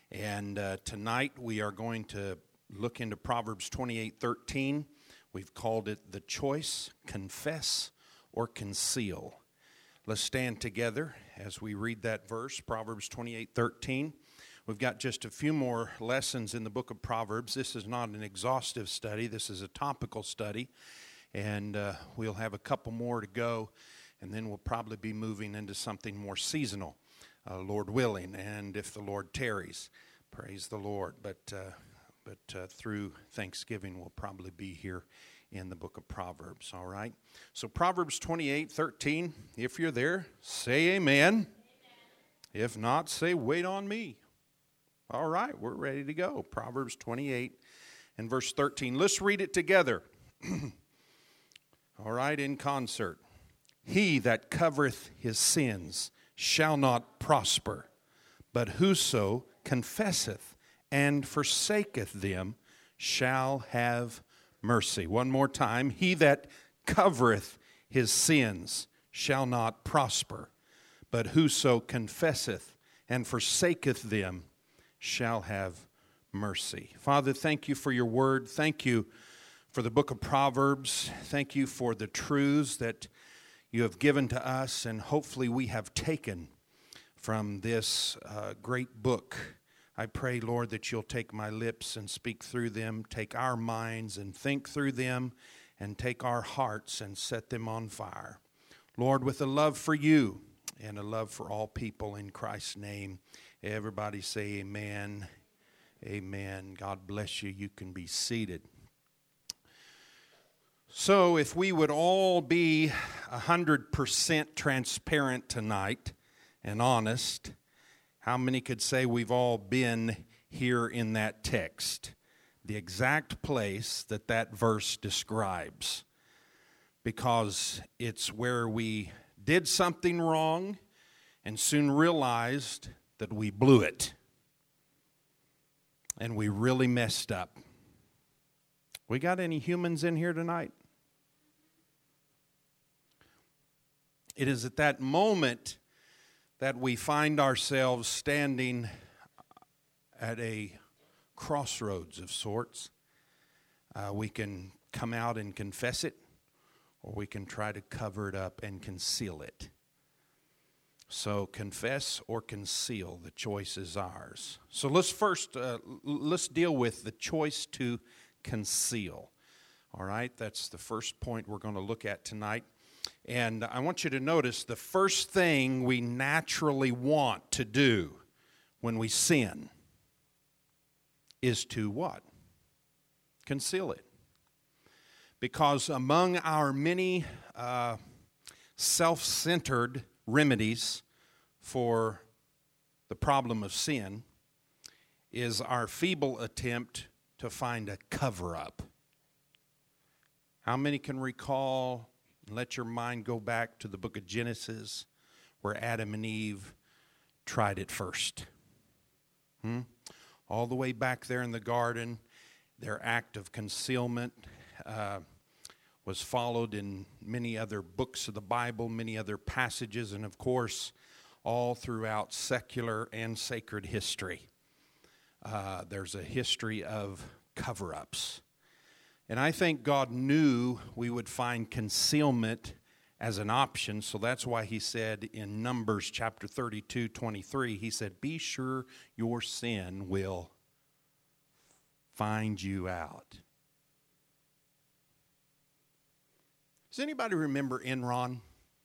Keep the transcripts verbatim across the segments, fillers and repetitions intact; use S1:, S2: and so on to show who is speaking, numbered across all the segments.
S1: And uh, tonight we are going to look into Proverbs twenty-eight thirteen. We've called it the choice, confess, or conceal. Let's stand together as we read that verse, Proverbs twenty-eight thirteen. We've got just a few more lessons in the book of Proverbs. This is not an exhaustive study. This is a topical study. And uh, we'll have a couple more to go. And then we'll probably be moving into something more seasonal, uh, Lord willing. And if the Lord tarries, praise the Lord. But uh, but uh, through Thanksgiving, we'll probably be here in the book of Proverbs, all right? So Proverbs twenty-eight thirteen, if you're there, say amen. Amen. If not, say wait on me. All right, we're ready to go. Proverbs twenty-eight and verse thirteen. Let's read it together. All right, in concert. He that covereth his sins shall not prosper, but whoso confesseth and forsaketh them shall have mercy. One more time. He that covereth his sins shall not prosper, but whoso confesseth and forsaketh them shall have mercy. Father, thank you for your word. Thank you for the book of Proverbs. Thank you for the truths that you have given to us, and hopefully we have taken from this uh, great book. I pray, Lord, that you'll take my lips and speak through them, take our minds and think through them, and take our hearts and set them on fire. Lord, with a love for you and a love for all people in Christ's name, everybody say amen, amen. God bless you. You can be seated. So if we would all be one hundred percent transparent tonight and honest, how many could say we've all been here in that text, the exact place that that verse describes? Because it's where we did something wrong and soon realized that we blew it and we really messed up. We got any humans in here tonight? It is at that moment that we find ourselves standing at a crossroads of sorts. Uh, we can come out and confess it, or we can try to cover it up and conceal it. So confess or conceal, the choice is ours. So let's first, uh, let's deal with the choice to conceal. All right, that's the first point we're going to look at tonight. And I want you to notice the first thing we naturally want to do when we sin is to what? Conceal it. Because among our many uh, self-centered remedies for the problem of sin is our feeble attempt to find a cover-up. How many can recall? Let your mind go back to the book of Genesis where Adam and Eve tried it first. Hmm? All the way back there in the garden, their act of concealment uh, was followed in many other books of the Bible, many other passages, and of course, all throughout secular and sacred history. Uh, there's a history of cover-ups. And I think God knew we would find concealment as an option, so that's why he said in Numbers chapter thirty-two, twenty-three, he said, be sure your sin will find you out. Does anybody remember Enron?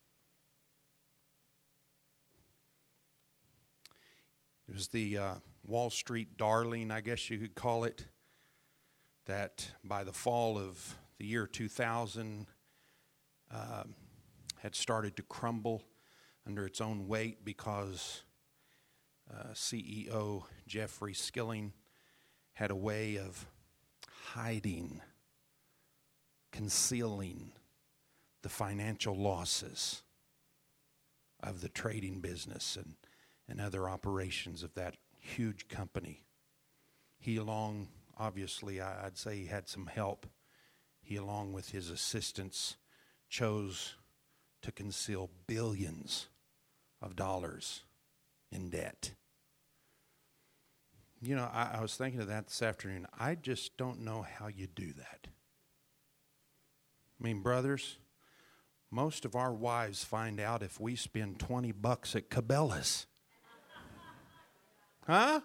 S1: It was the uh, Wall Street darling, I guess you could call it, that by the fall of the year two thousand uh, had started to crumble under its own weight because uh, C E O Jeffrey Skilling had a way of hiding, concealing the financial losses of the trading business and, and other operations of that huge company. He along Obviously, I'd say he had some help. He, along with his assistants, chose to conceal billions of dollars in debt. You know, I, I was thinking of that this afternoon. I just don't know how you do that. I mean, brothers, most of our wives find out if we spend twenty bucks at Cabela's. Huh?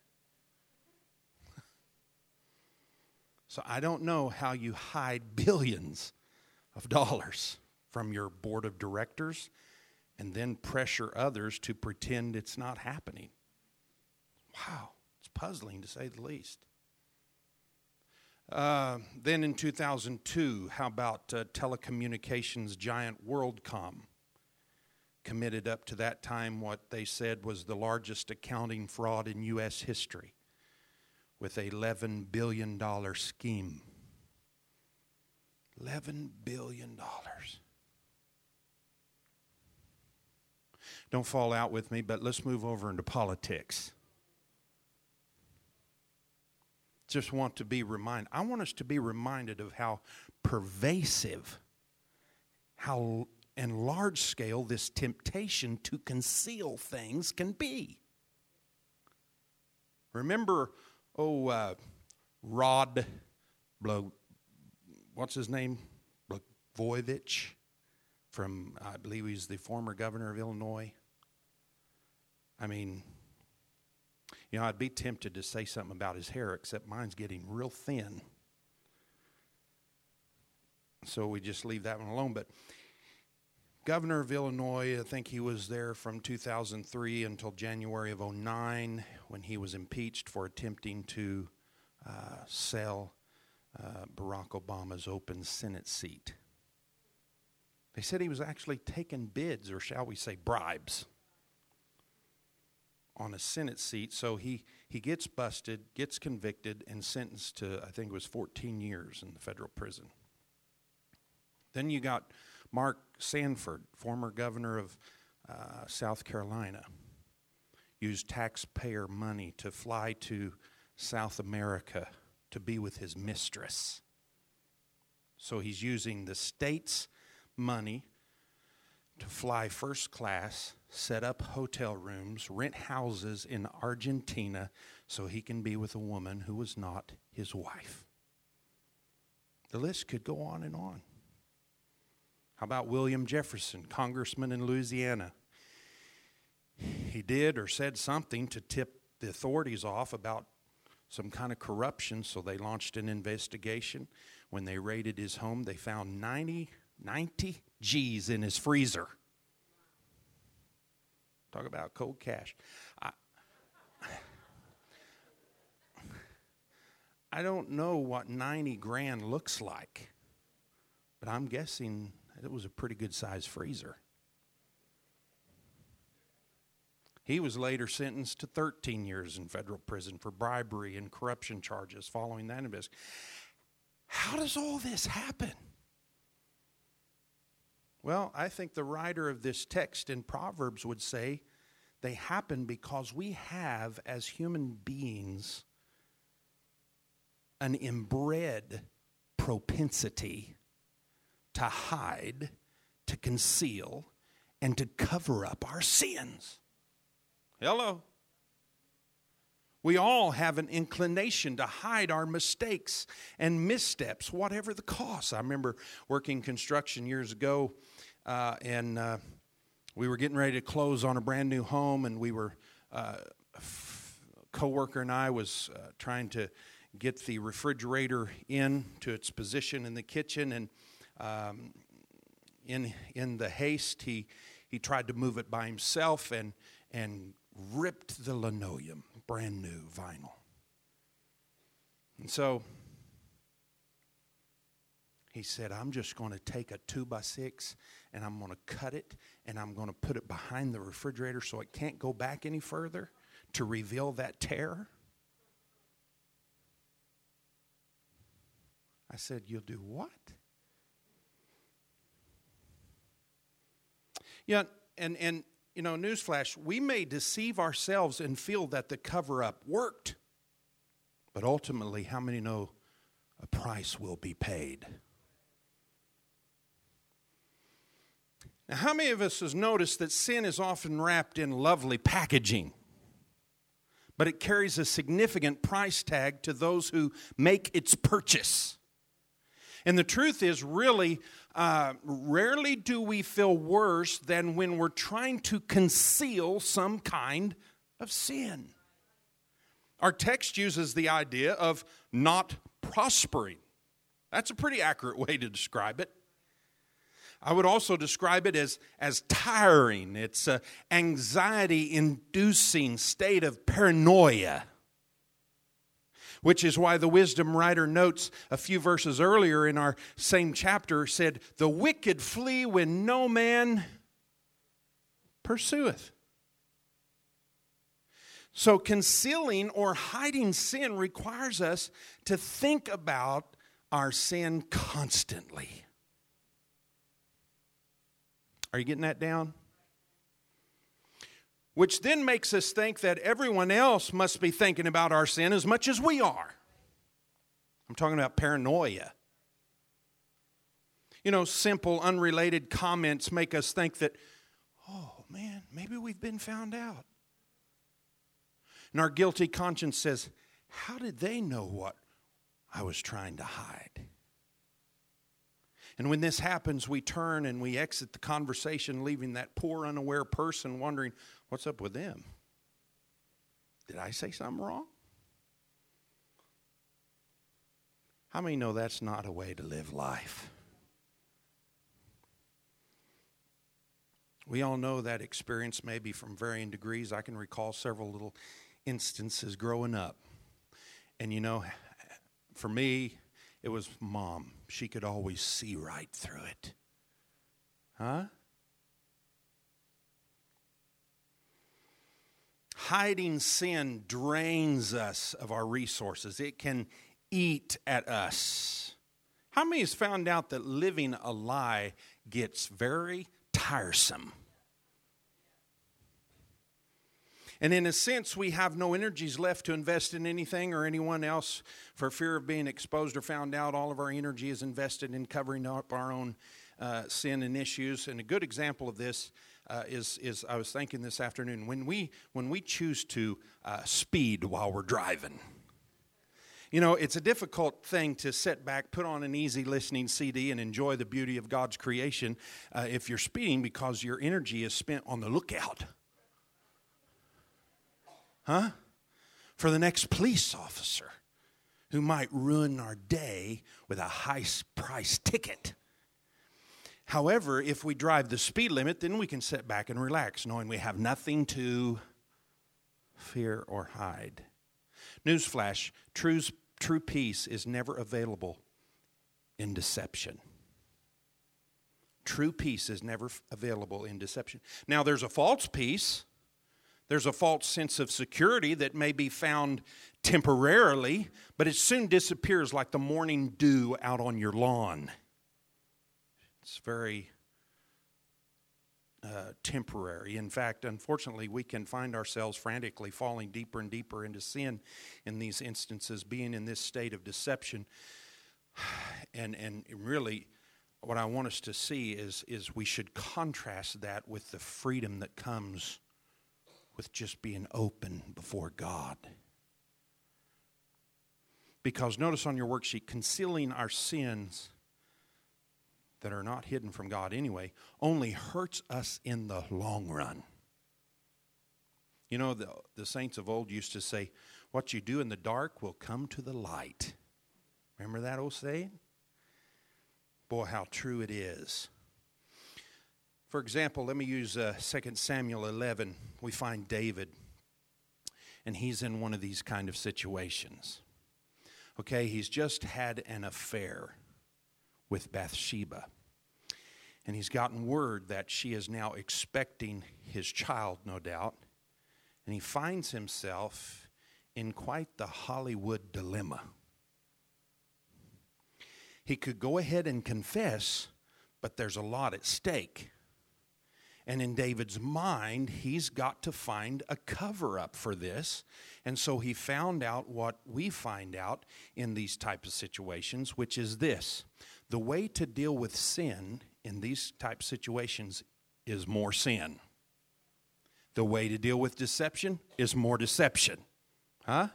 S1: So I don't know how you hide billions of dollars from your board of directors and then pressure others to pretend it's not happening. Wow, it's puzzling to say the least. Uh, then in two thousand two, how about uh, telecommunications giant WorldCom committed up to that time what they said was the largest accounting fraud in U S history with a eleven billion dollars scheme. eleven billion dollars. Don't fall out with me, but let's move over into politics. Just want to be reminded. I want us to be reminded of how pervasive, how and large scale this temptation to conceal things can be. Remember, oh, uh, Rod, Blo, what's his name? Blagojevich, from, I believe he's the former governor of Illinois. I mean, you know, I'd be tempted to say something about his hair, except mine's getting real thin. So we just leave that one alone. But governor of Illinois, I think he was there from two thousand three until January of oh nine when he was impeached for attempting to uh, sell uh, Barack Obama's open Senate seat. They said he was actually taking bids, or shall we say bribes, on a Senate seat. So he, he gets busted, gets convicted, and sentenced to, I think it was fourteen years in the federal prison. Then you got Mark Sanford, former governor of uh, South Carolina, used taxpayer money to fly to South America to be with his mistress. So he's using the state's money to fly first class, set up hotel rooms, rent houses in Argentina so he can be with a woman who was not his wife. The list could go on and on. How about William Jefferson, congressman in Louisiana? He did or said something to tip the authorities off about some kind of corruption, so they launched an investigation. When they raided his home, they found ninety, ninety G's in his freezer. Talk about cold cash. I, I don't know what ninety grand looks like, but I'm guessing it was a pretty good sized freezer. He was later sentenced to thirteen years in federal prison for bribery and corruption charges following that investigation. How does all this happen? Well, I think the writer of this text in Proverbs would say they happen because we have, as human beings, an inbred propensity to hide, to conceal, and to cover up our sins. Hello. We all have an inclination to hide our mistakes and missteps, whatever the cost. I remember working construction years ago, uh, and uh, we were getting ready to close on a brand new home, and we were, uh, a co-worker and I was uh, trying to get the refrigerator in to its position in the kitchen, and um, in in the haste, he he tried to move it by himself and and ripped the linoleum, brand new vinyl. And so he said, I'm just going to take a two by six and I'm going to cut it and I'm going to put it behind the refrigerator so it can't go back any further to reveal that tear. I said, you'll do what? Yeah, and and you know, newsflash, we may deceive ourselves and feel that the cover-up worked. But ultimately, how many know a price will be paid? Now, how many of us has noticed that sin is often wrapped in lovely packaging? but it carries a significant price tag to those who make its purchase. And the truth is, really, uh, rarely do we feel worse than when we're trying to conceal some kind of sin. Our text uses the idea of not prospering. That's a pretty accurate way to describe it. I would also describe it as, as tiring. It's an anxiety-inducing state of paranoia, which is why the wisdom writer notes a few verses earlier in our same chapter said, "The wicked flee when no man pursueth." So concealing or hiding sin requires us to think about our sin constantly. Are you getting that down? Which then makes us think that everyone else must be thinking about our sin as much as we are. I'm talking about paranoia. You know, simple, unrelated comments make us think that, oh man, maybe we've been found out. And our guilty conscience says, how did they know what I was trying to hide? And when this happens, we turn and we exit the conversation, leaving that poor, unaware person wondering, what's up with them? Did I say something wrong? How many know that's not a way to live life? We all know that experience, maybe from varying degrees. I can recall several little instances growing up. And you know, for me, it was Mom. She could always see right through it. Huh? Hiding sin drains us of our resources. It can eat at us. How many has found out that living a lie gets very tiresome? And in a sense, we have no energies left to invest in anything or anyone else for fear of being exposed or found out. All of our energy is invested in covering up our own uh, sin and issues. And a good example of this uh, is, is, I was thinking this afternoon, when we, when we choose to uh, speed while we're driving. You know, it's a difficult thing to sit back, put on an easy listening C D, and enjoy the beauty of God's creation uh, if you're speeding, because your energy is spent on the lookout. Huh? For the next police officer who might ruin our day with a high price ticket. However, if we drive the speed limit, then we can sit back and relax, knowing we have nothing to fear or hide. Newsflash, true, true peace is never available in deception. True peace is never available in deception. Now, there's a false peace. There's a false sense of security that may be found temporarily, but it soon disappears like the morning dew out on your lawn. It's very uh, temporary. In fact, unfortunately, we can find ourselves frantically falling deeper and deeper into sin in these instances, being in this state of deception. And, and really, what I want us to see is, is we should contrast that with the freedom that comes with just being open before God. Because notice on your worksheet, concealing our sins that are not hidden from God anyway only hurts us in the long run. You know, the, the saints of old used to say, what you do in the dark will come to the light. Remember that old saying? Boy, how true it is. For example, let me use uh, Second Samuel eleven. We find David, and he's in one of these kind of situations. Okay, he's just had an affair with Bathsheba. And he's gotten word that she is now expecting his child, no doubt. And he finds himself in quite the Hollywood dilemma. He could go ahead and confess, but there's a lot at stake. And in David's mind, he's got to find a cover-up for this. And so he found out what we find out in these types of situations, which is this. The way to deal with sin in these type of situations is more sin. The way to deal with deception is more deception. Huh?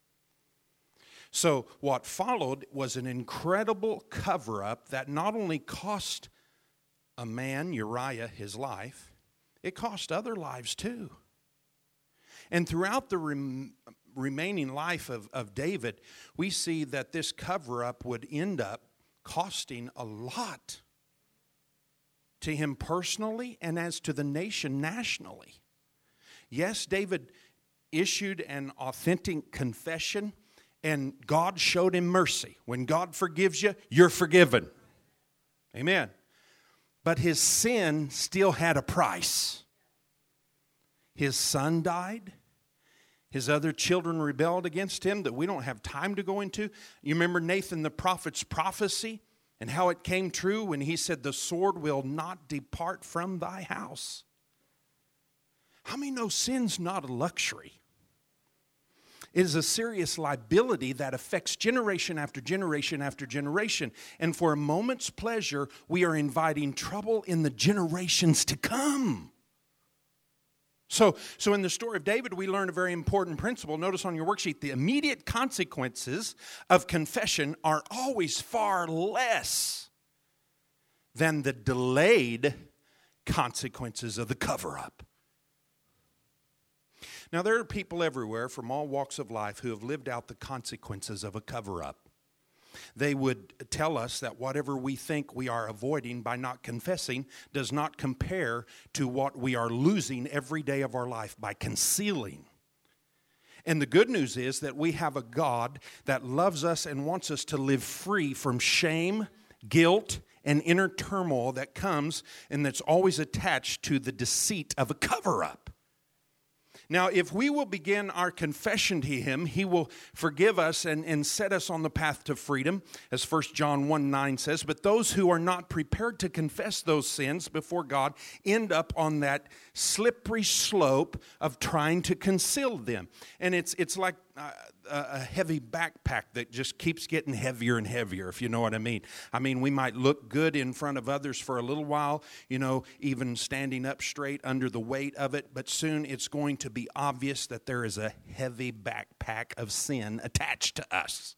S1: So what followed was an incredible cover-up that not only cost a man, Uriah, his life, it cost other lives too. And throughout the rem- remaining life of, of David, we see that this cover-up would end up costing a lot to him personally and as to the nation nationally. Yes, David issued an authentic confession, and God showed him mercy. When God forgives you, you're forgiven. Amen. But his sin still had a price. His son died. His other children rebelled against him that we don't have time to go into. You remember Nathan the prophet's prophecy and how it came true when he said, the sword will not depart from thy house. How many know sin's not a luxury? It is a serious liability that affects generation after generation after generation. And for a moment's pleasure, we are inviting trouble in the generations to come. So, so in the story of David, we learn a very important principle. Notice on your worksheet, the immediate consequences of confession are always far less than the delayed consequences of the cover-up. Now, there are people everywhere from all walks of life who have lived out the consequences of a cover-up. They would tell us that whatever we think we are avoiding by not confessing does not compare to what we are losing every day of our life by concealing. And the good news is that we have a God that loves us and wants us to live free from shame, guilt, and inner turmoil that comes and that's always attached to the deceit of a cover-up. Now, if we will begin our confession to Him, He will forgive us and, and set us on the path to freedom, as First John one nine says. But those who are not prepared to confess those sins before God end up on that slippery slope of trying to conceal them. And it's it's like uh, a heavy backpack that just keeps getting heavier and heavier, if you know what I mean. I mean, we might look good in front of others for a little while, you know, even standing up straight under the weight of it, but soon it's going to be obvious that there is a heavy backpack of sin attached to us.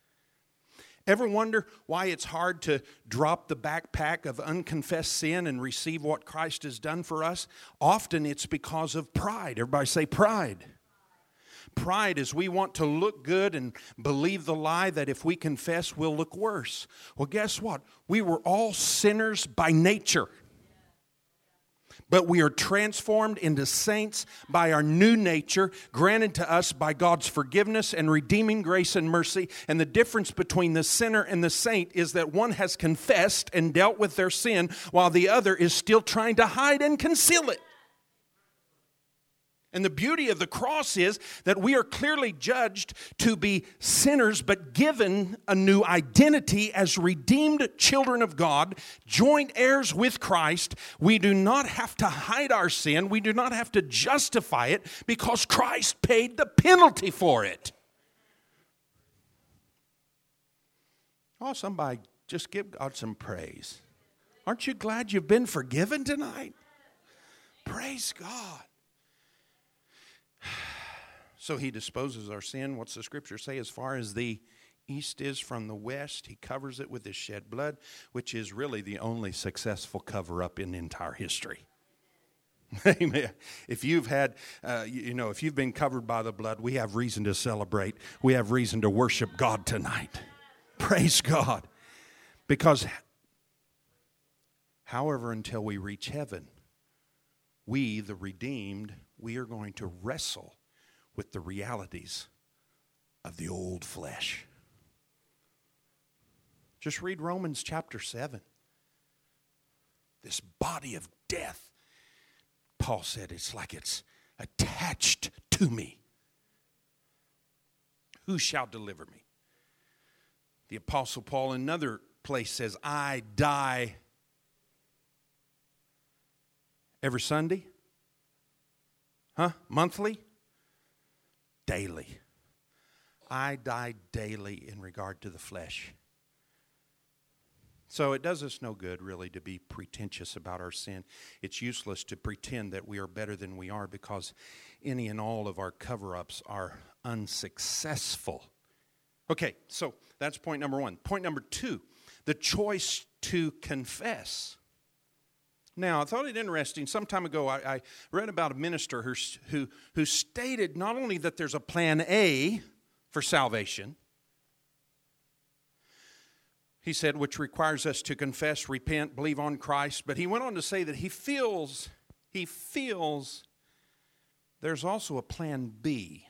S1: Ever wonder why it's hard to drop the backpack of unconfessed sin and receive what Christ has done for us? Often it's because of pride. Everybody say pride. Pride is we want to look good and believe the lie that if we confess, we'll look worse. Well, guess what? We were all sinners by nature. But we are transformed into saints by our new nature, granted to us by God's forgiveness and redeeming grace and mercy. And the difference between the sinner and the saint is that one has confessed and dealt with their sin, while the other is still trying to hide and conceal it. And the beauty of the cross is that we are clearly judged to be sinners, but given a new identity as redeemed children of God, joint heirs with Christ. We do not have to hide our sin. We do not have to justify it because Christ paid the penalty for it. Oh, somebody just give God some praise. Aren't you glad you've been forgiven tonight? Praise God. So He disposes our sin. What's the scripture say? As far as the east is from the west, He covers it with His shed blood, which is really the only successful cover-up in entire history. Amen. If you've had, uh, you know, if you've been covered by the blood, we have reason to celebrate. We have reason to worship God tonight. Praise God. Because, however, until we reach heaven, we, the redeemed, we are going to wrestle with the realities of the old flesh. Just read Romans chapter seven. This body of death, Paul said, it's like it's attached to me. Who shall deliver me? The Apostle Paul in another place says, I die every Sunday. Huh? Monthly? Daily. I die daily in regard to the flesh. So it does us no good, really, to be pretentious about our sin. It's useless to pretend that we are better than we are, because any and all of our cover-ups are unsuccessful. Okay, so that's point number one. Point number two, the choice to confess. Now, I thought it interesting. Some time ago, I, I read about a minister who, who, who stated not only that there's a plan A for salvation, he said, which requires us to confess, repent, believe on Christ, but he went on to say that he feels, he feels there's also a plan B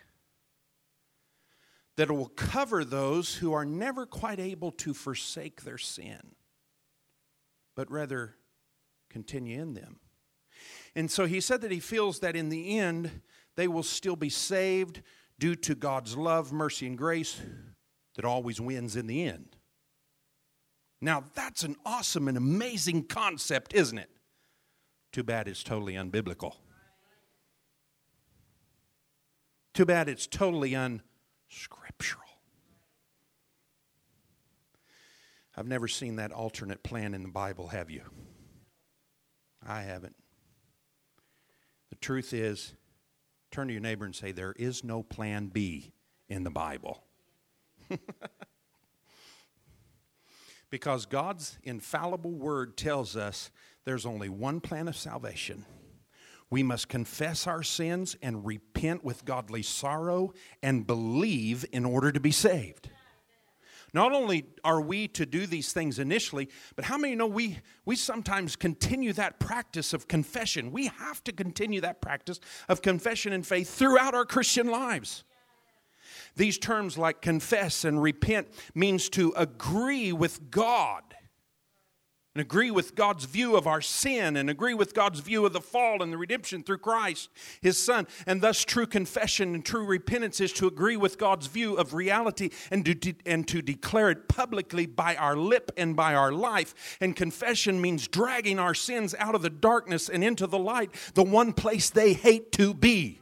S1: that will cover those who are never quite able to forsake their sin, but rather continue in them. And so he said that he feels that in the end, they will still be saved due to God's love, mercy, and grace that always wins in the end. Now, that's an awesome and amazing concept, isn't it? Too bad it's totally unbiblical. Too bad it's totally unscriptural. I've never seen that alternate plan in the Bible, have you? I haven't. The truth is, turn to your neighbor and say, there is no plan B in the Bible. Because God's infallible word tells us there's only one plan of salvation. We must confess our sins and repent with godly sorrow and believe in order to be saved. Not only are we to do these things initially, but how many know we, we sometimes continue that practice of confession? We have to continue that practice of confession and faith throughout our Christian lives. These terms like confess and repent means to agree with God and agree with God's view of our sin and agree with God's view of the fall and the redemption through Christ, His Son. And thus true confession and true repentance is to agree with God's view of reality and to, de- and to declare it publicly by our lip and by our life. And confession means dragging our sins out of the darkness and into the light, the one place they hate to be.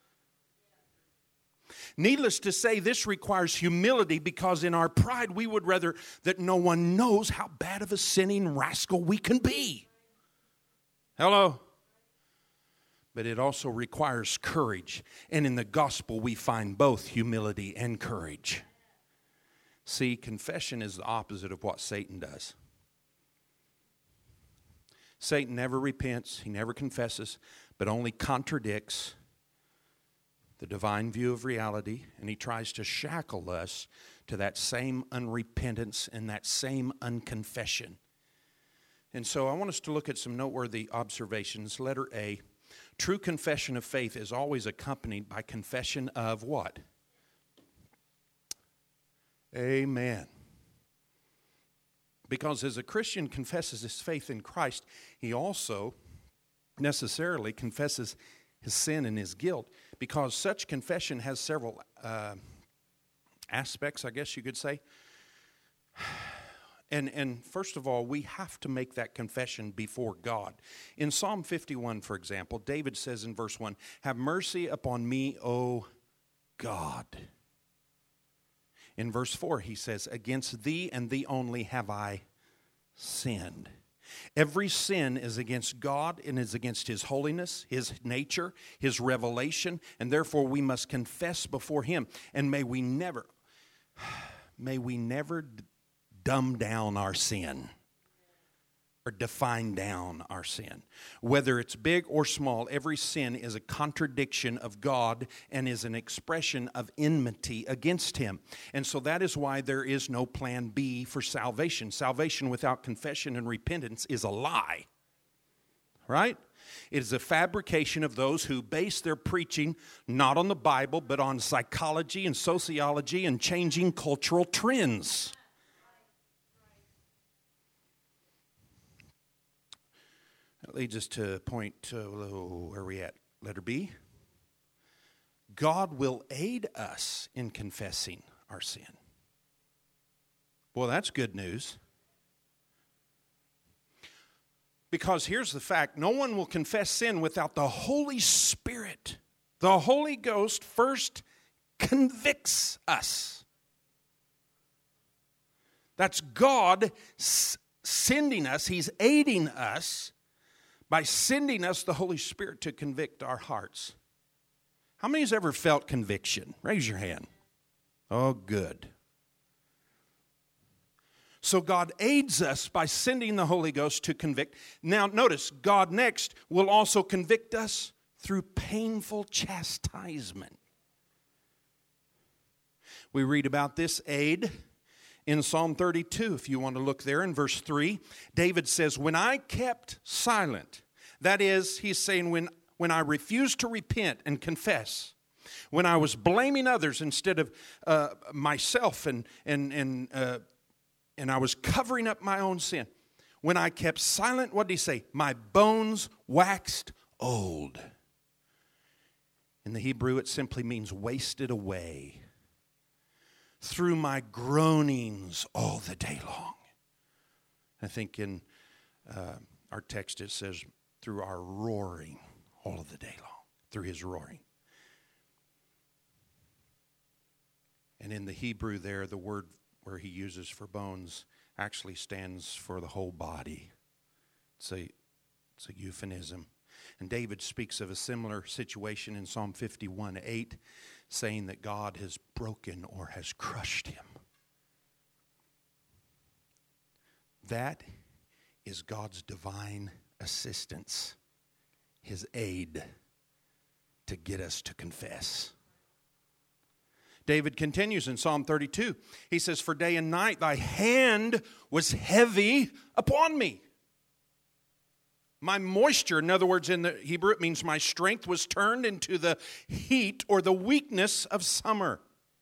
S1: Needless to say, this requires humility because in our pride we would rather that no one knows how bad of a sinning rascal we can be. Hello? But it also requires courage. And in the gospel we find both humility and courage. See, confession is the opposite of what Satan does. Satan never repents, he never confesses, but only contradicts the divine view of reality, and he tries to shackle us to that same unrepentance and that same unconfession. And so I want us to look at some noteworthy observations. Letter A, true confession of faith is always accompanied by confession of what? Amen. Because as a Christian confesses his faith in Christ, he also necessarily confesses his sin and his guilt, because such confession has several uh, aspects, I guess you could say. And, and first of all, we have to make that confession before God. In Psalm fifty-one, for example, David says in verse one, "Have mercy upon me, O God." In verse four, he says, "Against thee and thee only have I sinned." Every sin is against God and is against His holiness, His nature, His revelation, and therefore we must confess before Him. And may we never, may we never dumb down our sin or define down our sin. Whether it's big or small, every sin is a contradiction of God and is an expression of enmity against Him. And so that is why there is no plan B for salvation. Salvation without confession and repentance is a lie. Right? It is a fabrication of those who base their preaching not on the Bible, but on psychology and sociology and changing cultural trends. That leads us to point, uh, where are we at? Letter B. God will aid us in confessing our sin. Well, that's good news. Because here's the fact, no one will confess sin without the Holy Spirit. The Holy Ghost first convicts us. That's God sending us, He's aiding us by sending us the Holy Spirit to convict our hearts. How many has ever felt conviction? Raise your hand. Oh, good. So God aids us by sending the Holy Ghost to convict. Now notice, God next will also convict us through painful chastisement. We read about this aid in Psalm thirty-two, if you want to look there in verse three. David says, when I kept silent, that is, he's saying when, when I refused to repent and confess, when I was blaming others instead of uh, myself and, and, and, uh, and I was covering up my own sin, when I kept silent, what did he say? My bones waxed old. In the Hebrew, it simply means wasted away. Through my groanings all the day long. I think in uh, our text it says, through our roaring all of the day long. Through his roaring. And in the Hebrew there, the word where he uses for bones actually stands for the whole body. It's a, it's a euphemism. And David speaks of a similar situation in Psalm fifty-one eight, saying that God has broken or has crushed him. That is God's divine assistance, his aid to get us to confess. David continues in Psalm thirty-two. He says, for day and night thy hand was heavy upon me. My moisture, in other words, in the Hebrew, it means my strength was turned into the heat or the weakness of summer.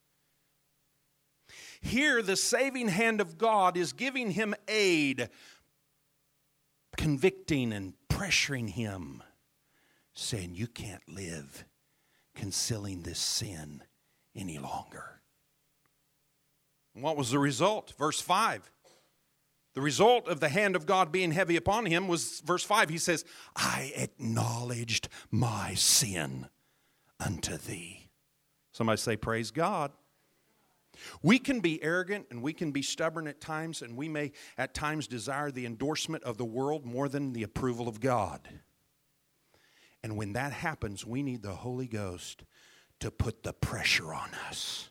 S1: Here, the saving hand of God is giving him aid, convicting and pressuring him, saying, you can't live concealing this sin any longer. And what was the result? Verse five. The result of the hand of God being heavy upon him was, verse five, he says, I acknowledged my sin unto thee. Somebody say, praise God. We can be arrogant and we can be stubborn at times, and we may at times desire the endorsement of the world more than the approval of God. And when that happens, we need the Holy Ghost to put the pressure on us.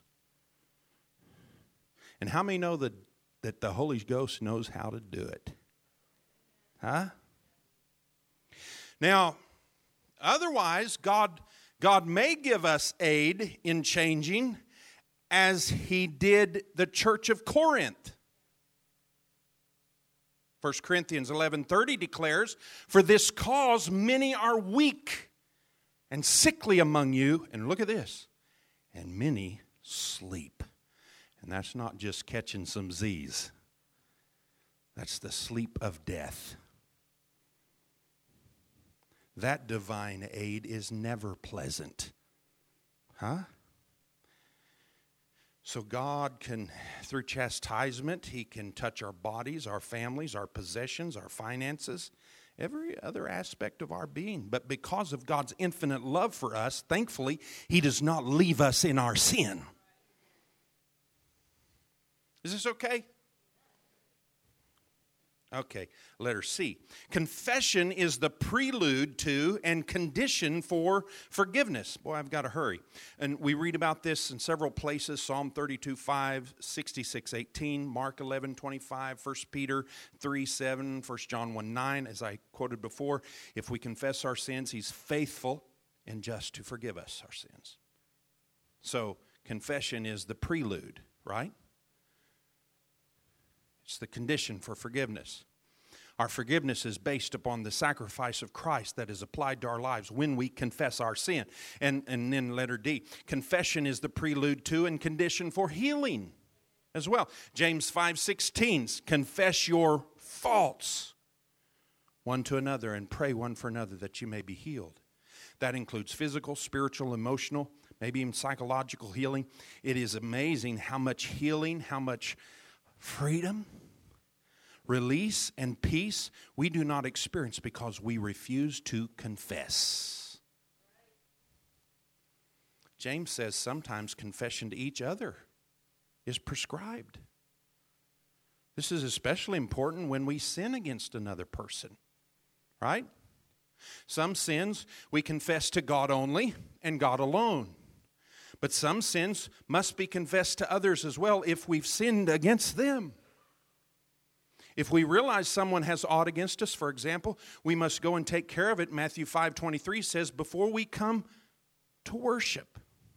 S1: And how many know that that the Holy Ghost knows how to do it? Huh? Now, otherwise, God, God may give us aid in changing as he did the church of Corinth. First Corinthians eleven thirty declares, for this cause many are weak and sickly among you. And look at this. And many sleep. And that's not just catching some Z's. That's the sleep of death. That divine aid is never pleasant. Huh? So God can, through chastisement, he can touch our bodies, our families, our possessions, our finances, every other aspect of our being. But because of God's infinite love for us, thankfully, he does not leave us in our sin. Is this okay? Okay, letter C. Confession is the prelude to and condition for forgiveness. Boy, I've got to hurry. And we read about this in several places. Psalm thirty-two five, sixty-six eighteen, Mark eleven twenty-five, First Peter three seven, First John one nine. As I quoted before, if we confess our sins, he's faithful and just to forgive us our sins. So confession is the prelude, right? It's the condition for forgiveness. Our forgiveness is based upon the sacrifice of Christ that is applied to our lives when we confess our sin. And, and then letter D, confession is the prelude to and condition for healing as well. James five sixteen, confess your faults one to another and pray one for another that you may be healed. That includes physical, spiritual, emotional, maybe even psychological healing. It is amazing how much healing, how much freedom, release, and peace we do not experience because we refuse to confess. James says sometimes confession to each other is prescribed. This is especially important when we sin against another person, right? Some sins we confess to God only and God alone. But some sins must be confessed to others as well if we've sinned against them. If we realize someone has aught against us, for example, we must go and take care of it. Matthew five twenty-three says, before we come to worship.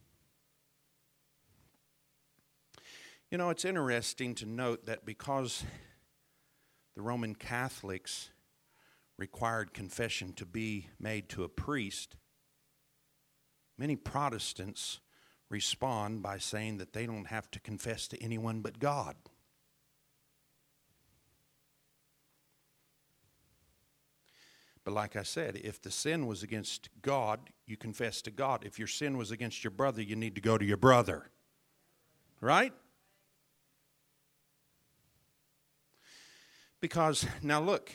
S1: You know, it's interesting to note that because the Roman Catholics required confession to be made to a priest, many Protestants respond by saying that they don't have to confess to anyone but God. But like I said, if the sin was against God, you confess to God. If your sin was against your brother, you need to go to your brother. Right? Because, now look,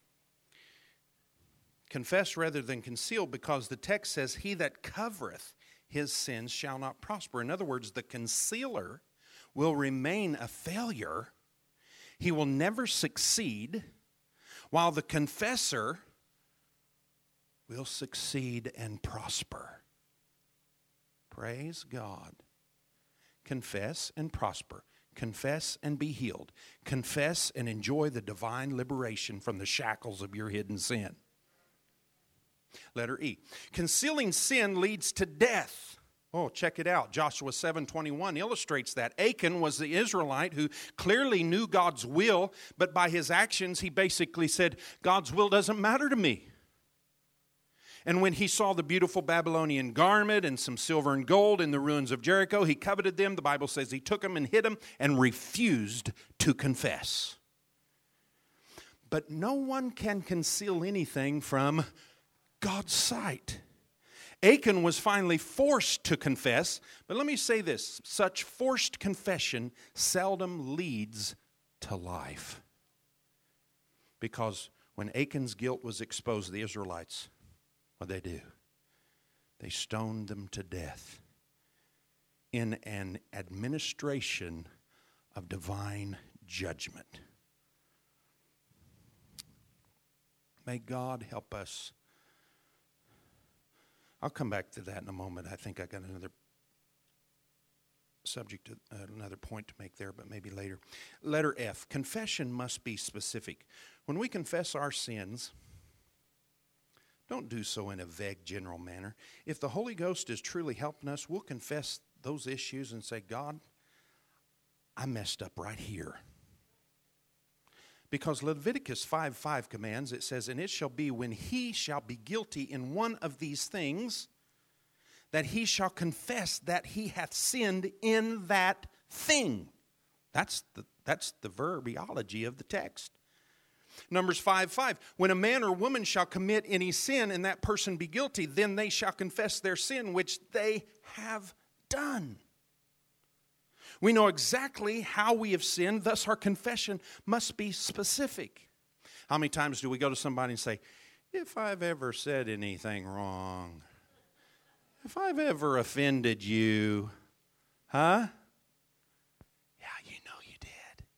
S1: confess rather than conceal, because the text says, he that covereth his sins shall not prosper. In other words, the concealer will remain a failure. He will never succeed, while the confessor will succeed and prosper. Praise God. Confess and prosper. Confess and be healed. Confess and enjoy the divine liberation from the shackles of your hidden sin. Letter E. Concealing sin leads to death. Oh, check it out. Joshua seven twenty-one illustrates that. Achan was the Israelite who clearly knew God's will, but by his actions he basically said, God's will doesn't matter to me. And when he saw the beautiful Babylonian garment and some silver and gold in the ruins of Jericho, he coveted them. The Bible says he took them and hid them and refused to confess. But no one can conceal anything from God's sight. Achan was finally forced to confess, but let me say this, such forced confession seldom leads to life. Because when Achan's guilt was exposed, the Israelites, what did they do? They stoned them to death in an administration of divine judgment. May God help us. I'll come back to that in a moment. I think I got another subject, uh, another point to make there, but maybe later. Letter F, confession must be specific. When we confess our sins, don't do so in a vague general manner. If the Holy Ghost is truly helping us, we'll confess those issues and say, God, I messed up right here. Because Leviticus five five commands, it says, and it shall be when he shall be guilty in one of these things, that he shall confess that he hath sinned in that thing. That's the, that's the verbiology of the text. Numbers five five, when a man or woman shall commit any sin and that person be guilty, then they shall confess their sin which they have done. We know exactly how we have sinned, thus our confession must be specific. How many times do we go to somebody and say, if I've ever said anything wrong, if I've ever offended you, huh? Yeah, you know you did.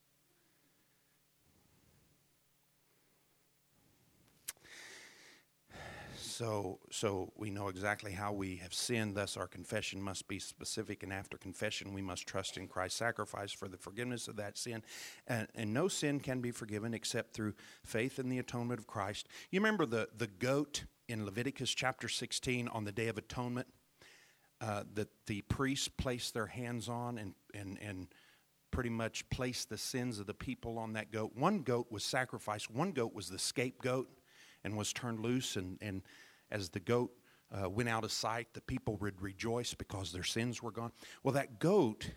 S1: So, so we know exactly how we have sinned, thus our confession must be specific, and after confession we must trust in Christ's sacrifice for the forgiveness of that sin. And, and no sin can be forgiven except through faith in the atonement of Christ. You remember the, the goat in Leviticus chapter sixteen on the Day of Atonement uh, that the priests placed their hands on and, and, and pretty much placed the sins of the people on that goat. One goat was sacrificed. One goat was the scapegoat and was turned loose, and, and as the goat uh, went out of sight, the people would rejoice because their sins were gone. Well, that goat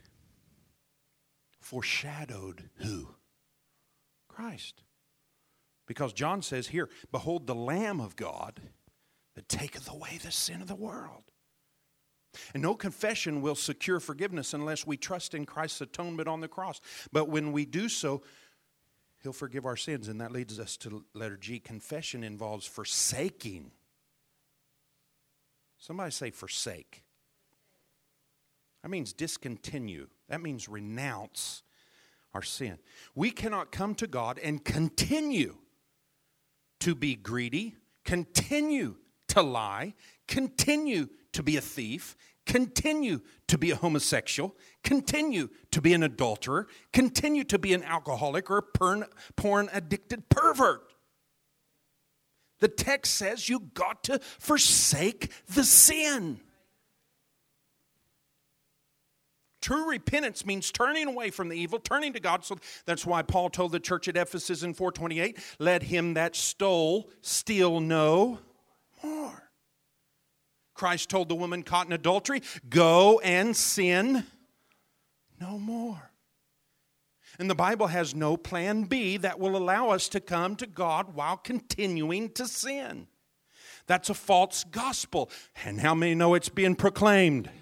S1: foreshadowed who? Christ. Because John says here, behold the Lamb of God that taketh away the sin of the world. And no confession will secure forgiveness unless we trust in Christ's atonement on the cross. But when we do so, He'll forgive our sins, and that leads us to letter G. Confession involves forsaking. Somebody say forsake. That means discontinue. That means renounce our sin. We cannot come to God and continue to be greedy, continue to lie, continue to be a thief, continue to be a homosexual, continue to be an adulterer, continue to be an alcoholic or a porn-addicted pervert. The text says you got to forsake the sin. True repentance means turning away from the evil, turning to God. So that's why Paul told the church at Ephesus in four twenty-eight, let him that stole steal no more. Christ told the woman caught in adultery, go and sin no more. And the Bible has no plan B that will allow us to come to God while continuing to sin. That's a false gospel. And how many know it's being proclaimed?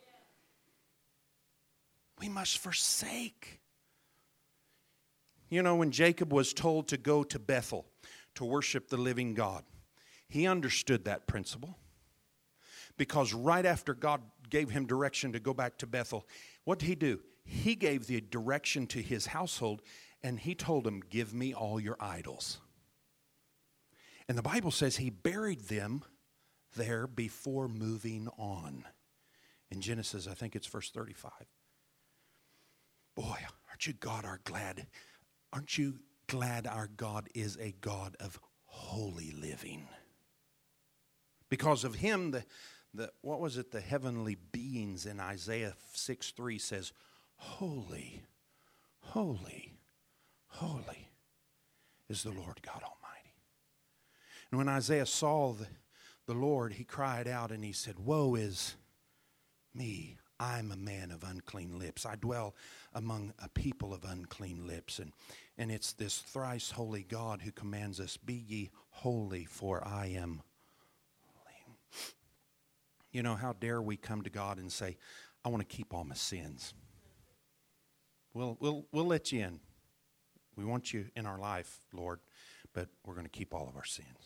S1: We must forsake. You know, when Jacob was told to go to Bethel to worship the living God, he understood that principle. Because right after God gave him direction to go back to Bethel, what did he do? He gave the direction to his household, and he told them, give me all your idols. And the Bible says he buried them there before moving on. In Genesis, I think it's verse thirty-five. Boy, aren't you God our glad? Aren't you glad our God is a God of holy living? Because of him, the, the what was it? The heavenly beings in Isaiah six three says, holy, holy, holy is the Lord God Almighty. And when Isaiah saw the, the Lord, he cried out and he said, woe is me. I'm a man of unclean lips. I dwell among a people of unclean lips. And, and it's this thrice holy God who commands us, be ye holy, for I am holy. You know, how dare we come to God and say, I want to keep all my sins. We'll, we'll, we'll let you in. We want you in our life, Lord, but we're going to keep all of our sins.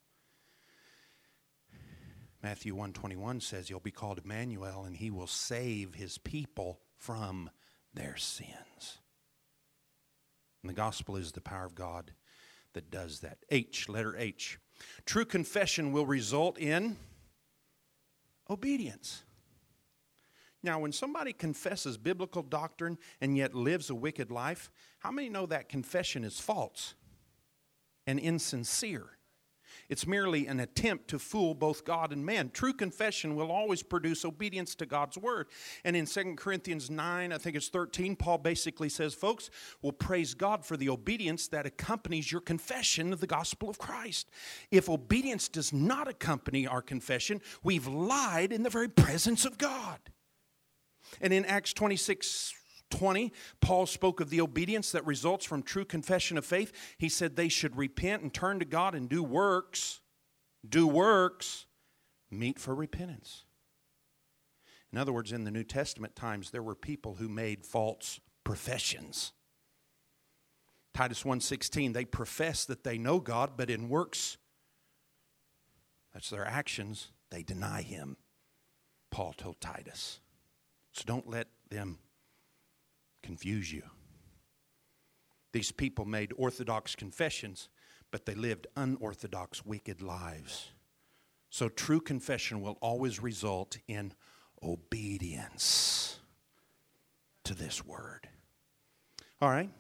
S1: Matthew one twenty-one says he'll be called Emmanuel, and he will save his people from their sins. And the gospel is the power of God that does that. H, letter H. True confession will result in obedience. Now, when somebody confesses biblical doctrine and yet lives a wicked life, how many know that confession is false and insincere? It's merely an attempt to fool both God and man. True confession will always produce obedience to God's word. And in Second Corinthians nine, I think it's thirteen, Paul basically says, folks, well, praise God for the obedience that accompanies your confession of the gospel of Christ. If obedience does not accompany our confession, we've lied in the very presence of God. And in Acts twenty-six twenty, Paul spoke of the obedience that results from true confession of faith. He said they should repent and turn to God and do works, do works, meet for repentance. In other words, in the New Testament times, there were people who made false professions. Titus one sixteen, they profess that they know God, but in works, that's their actions, they deny him, Paul told Titus. So don't let them confuse you. These people made orthodox confessions, but they lived unorthodox, wicked lives. So true confession will always result in obedience to this word. All right.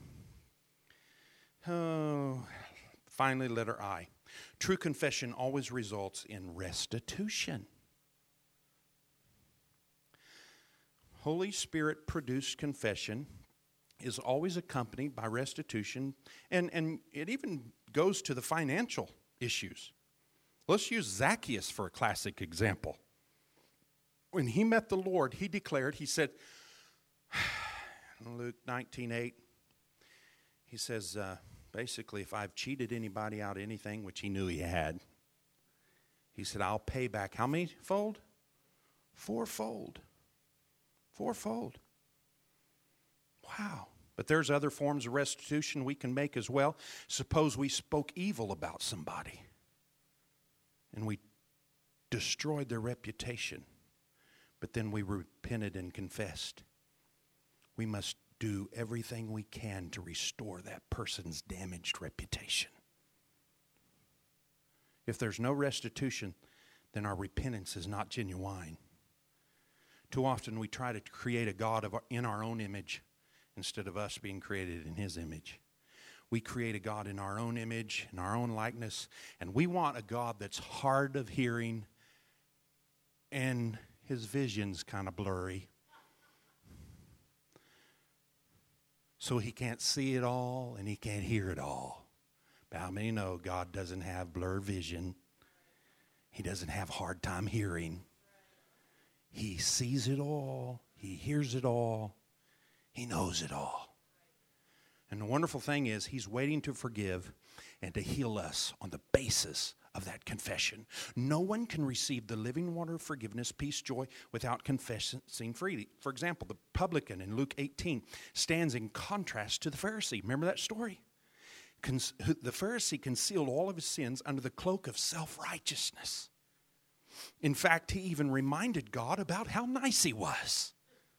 S1: Oh, finally, letter I. True confession always results in restitution. Holy Spirit produced confession is always accompanied by restitution, and, and it even goes to the financial issues. Let's use Zacchaeus for a classic example. When he met the Lord, he declared, he said, Luke nineteen eight, he says, uh, basically, if I've cheated anybody out of anything, which he knew he had, he said, I'll pay back how many fold? Fourfold. Fourfold. Wow. But there's other forms of restitution we can make as well. Suppose we spoke evil about somebody and we destroyed their reputation, but then we repented and confessed. We must do everything we can to restore that person's damaged reputation. If there's no restitution, then our repentance is not genuine. Too often we try to create a God of our, in our own image instead of us being created in His image. We create a God in our own image, in our own likeness, and we want a God that's hard of hearing and His vision's kind of blurry. So He can't see it all and He can't hear it all. But how many know God doesn't have blurred vision? He doesn't have hard time hearing. He sees it all. He hears it all. He knows it all. And the wonderful thing is, He's waiting to forgive and to heal us on the basis of that confession. No one can receive the living water of forgiveness, peace, joy, without confessing freely. For example, the publican in Luke eighteen stands in contrast to the Pharisee. Remember that story? The Pharisee concealed all of his sins under the cloak of self-righteousness. In fact, he even reminded God about how nice he was.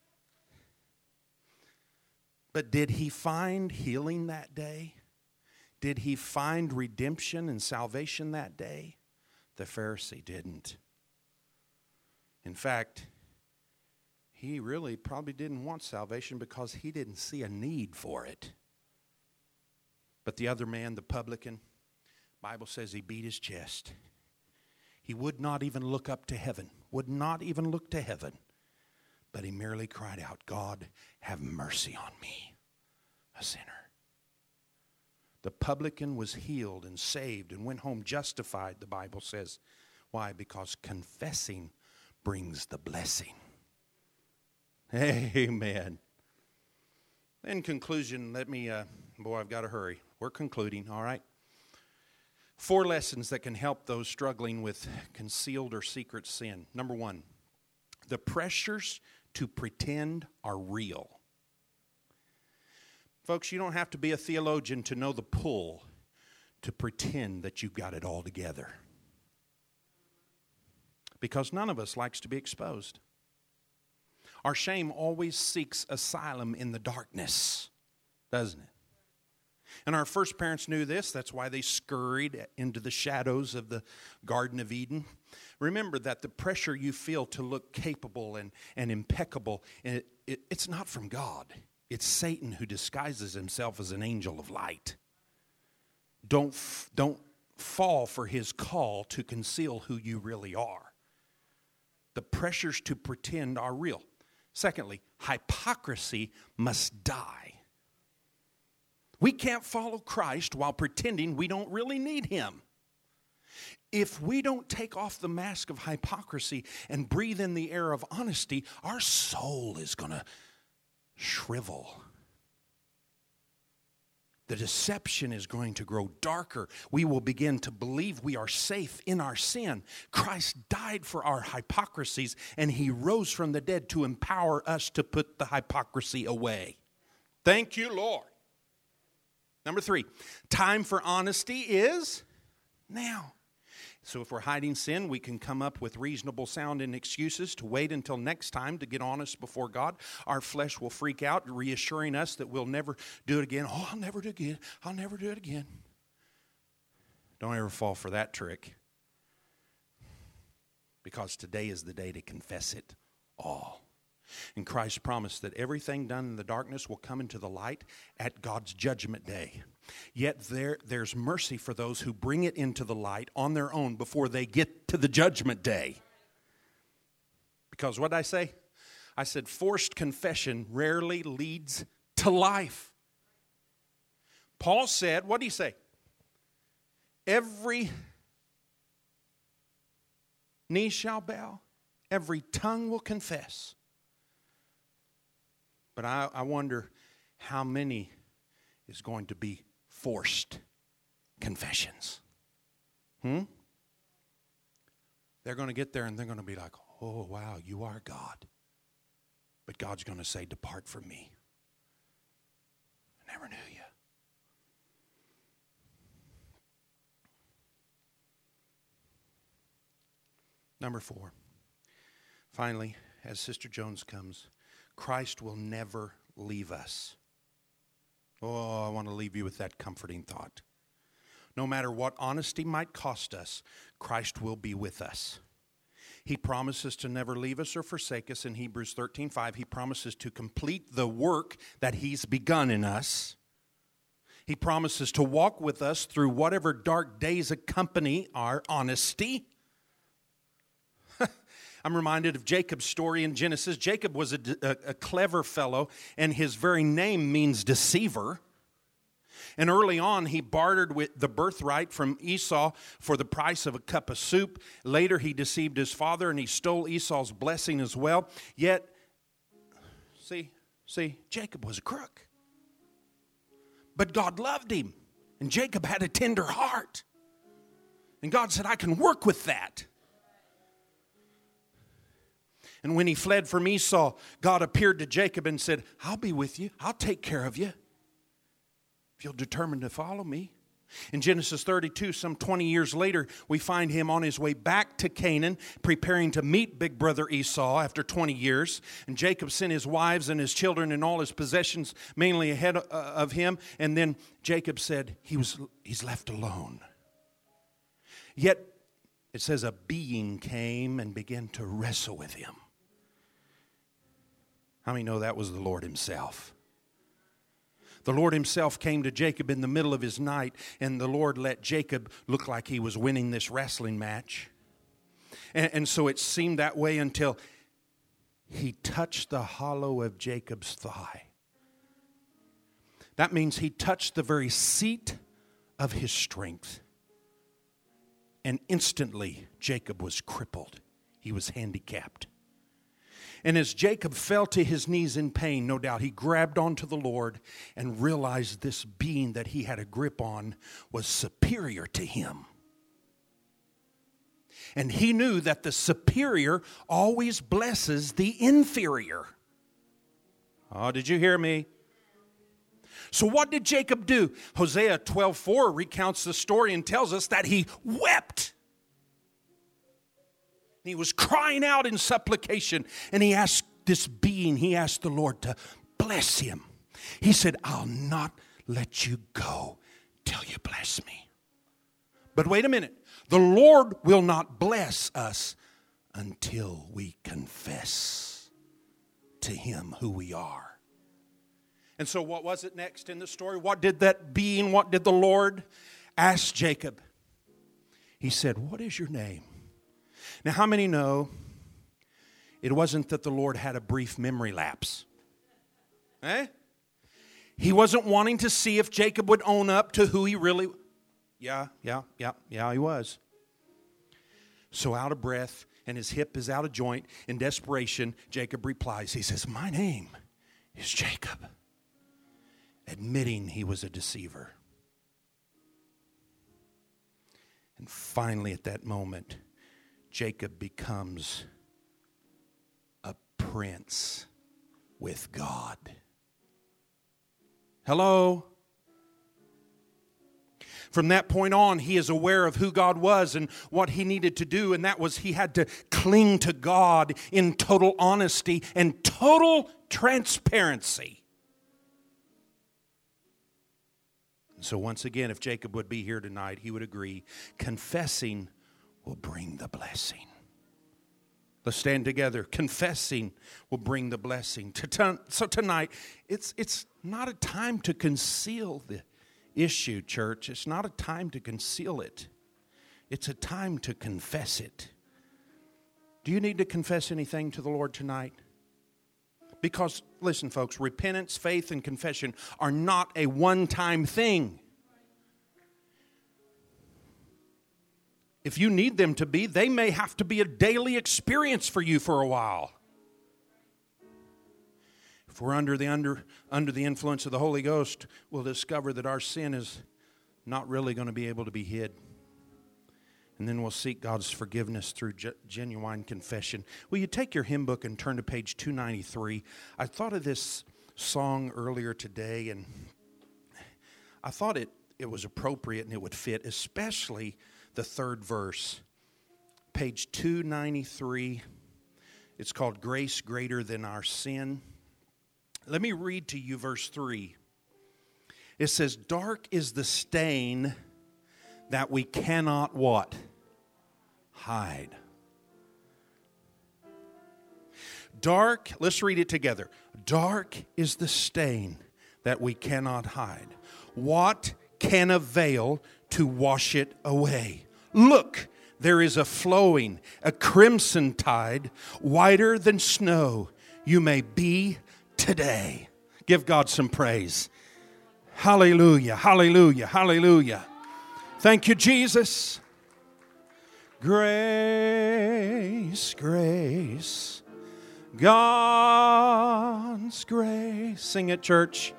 S1: But did he find healing that day? Did he find redemption and salvation that day? The Pharisee didn't. In fact, he really probably didn't want salvation because he didn't see a need for it. But the other man, the publican, the Bible says he beat his chest. He would not even look up to heaven, would not even look to heaven. But he merely cried out, God, have mercy on me, a sinner. The publican was healed and saved and went home justified, the Bible says. Why? Because confessing brings the blessing. Amen. In conclusion, let me, uh, boy, I've got to hurry. We're concluding, all right? Four lessons that can help those struggling with concealed or secret sin. Number one, the pressures to pretend are real. Folks, you don't have to be a theologian to know the pull to pretend that you've got it all together. Because none of us likes to be exposed. Our shame always seeks asylum in the darkness, doesn't it? And our first parents knew this. That's why they scurried into the shadows of the Garden of Eden. Remember that the pressure you feel to look capable and, and impeccable, it, it, it's not from God. It's Satan who disguises himself as an angel of light. Don't, don't fall for his call to conceal who you really are. The pressures to pretend are real. Secondly, hypocrisy must die. We can't follow Christ while pretending we don't really need Him. If we don't take off the mask of hypocrisy and breathe in the air of honesty, our soul is going to shrivel. The deception is going to grow darker. We will begin to believe we are safe in our sin. Christ died for our hypocrisies, and He rose from the dead to empower us to put the hypocrisy away. Thank you, Lord. Number three, time for honesty is now. So if we're hiding sin, we can come up with reasonable sounding excuses to wait until next time to get honest before God. Our flesh will freak out, reassuring us that we'll never do it again. Oh, I'll never do it again. I'll never do it again. Don't ever fall for that trick. Because today is the day to confess it all. And Christ promised that everything done in the darkness will come into the light at God's judgment day. Yet there, there's mercy for those who bring it into the light on their own before they get to the judgment day. Because what did I say? I said forced confession rarely leads to life. Paul said, what did he say? Every knee shall bow, every tongue will confess. But I, I wonder how many is going to be forced confessions. Hmm? They're going to get there and they're going to be like, oh, wow, you are God. But God's going to say, depart from me. I never knew you. Number four. Finally, as Sister Jones comes, Christ will never leave us. Oh, I want to leave you with that comforting thought. no matter what honesty might cost us, Christ will be with us. He promises to never leave us or forsake us in Hebrews thirteen five. He promises to complete the work that He's begun in us. He promises to walk with us through whatever dark days accompany our honesty. I'm reminded of Jacob's story in Genesis. Jacob was a, a, a clever fellow, and his very name means deceiver. And early on, he bartered with the birthright from Esau for the price of a cup of soup. Later, he deceived his father, and he stole Esau's blessing as well. Yet, see, see, Jacob was a crook. But God loved him, and Jacob had a tender heart. And God said, I can work with that. And when he fled from Esau, God appeared to Jacob and said, I'll be with you. I'll take care of you if you'll determine to follow me. In Genesis thirty-two, some twenty years later, we find him on his way back to Canaan, preparing to meet big brother Esau after twenty years. And Jacob sent his wives and his children and all his possessions mainly ahead of him. And then Jacob said he was he's left alone. Yet, it says a being came and began to wrestle with him. How many know that was the Lord Himself? The Lord Himself came to Jacob in the middle of his night, and the Lord let Jacob look like he was winning this wrestling match. And, and so it seemed that way until He touched the hollow of Jacob's thigh. That means He touched the very seat of his strength. And instantly, Jacob was crippled. He was handicapped. And as Jacob fell to his knees in pain, no doubt, he grabbed onto the Lord and realized this being that he had a grip on was superior to him. And he knew that the superior always blesses the inferior. Oh, did you hear me? So what did Jacob do? Hosea twelve four recounts the story and tells us that he wept. He was crying out in supplication, and he asked this being, he asked the Lord to bless him. He said, I'll not let you go till you bless me. But wait a minute. The Lord will not bless us until we confess to Him who we are. And so what was it next in the story? What did that being, what did the Lord ask Jacob? He said, what is your name? Now, how many know it wasn't that the Lord had a brief memory lapse? Eh? He wasn't wanting to see if Jacob would own up to who he really... Yeah, yeah, yeah, yeah, he was. So out of breath, and his hip is out of joint, in desperation, Jacob replies. He says, my name is Jacob. Admitting he was a deceiver. And finally, at that moment, Jacob becomes a prince with God. Hello? From that point on, he is aware of who God was and what he needed to do, and that was he had to cling to God in total honesty and total transparency. And so once again, if Jacob would be here tonight, he would agree, confessing will bring the blessing. Let's stand together. Confessing will bring the blessing. So tonight, it's, it's not a time to conceal the issue, church. It's not a time to conceal it. It's a time to confess it. Do you need to confess anything to the Lord tonight? Because, listen, folks, repentance, faith, and confession are not a one-time thing. If you need them to be, they may have to be a daily experience for you for a while. If we're under the under under the influence of the Holy Ghost, we'll discover that our sin is not really going to be able to be hid. And then we'll seek God's forgiveness through ge- genuine confession. Will you take your hymn book and turn to page two ninety-three? I thought of this song earlier today, and I thought it, it was appropriate and it would fit, especially the third verse. Page two ninety-three. It's called Grace Greater Than Our Sin. Let me read to you verse three. It says, dark is the stain that we cannot what? Hide. Dark, let's read it together. Dark is the stain that we cannot hide. What can avail to wash it away? Look, there is a flowing, a crimson tide, whiter than snow. You may be today. Give God some praise. Hallelujah, hallelujah, hallelujah. Thank you, Jesus. Grace, grace, God's grace. Sing it, church.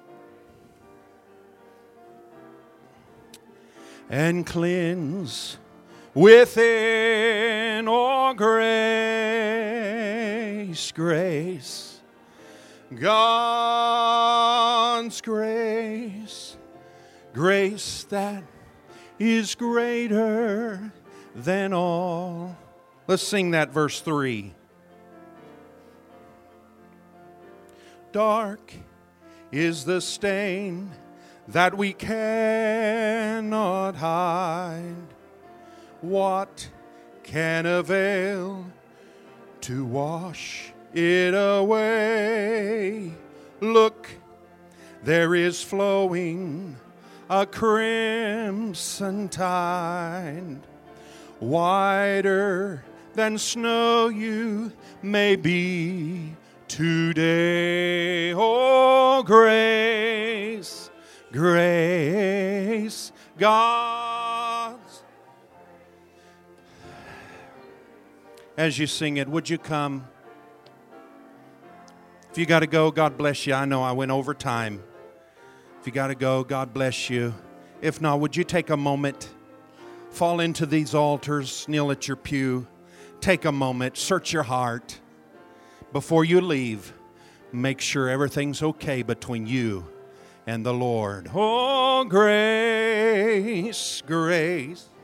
S1: And cleanse within, oh grace, grace, God's grace, grace that is greater than all. Let's sing that verse three. Dark is the stain that we cannot hide. What can avail to wash it away? Look, there is flowing a crimson tide, whiter than snow you may be today. Oh, grace, grace, God's. As you sing it, would you come? If you got to go, God bless you. I know I went over time. If you got to go, God bless you. If not, would you take a moment, fall into these altars, kneel at your pew, take a moment, search your heart. Before you leave, make sure everything's okay between you and the Lord. Oh, grace, grace.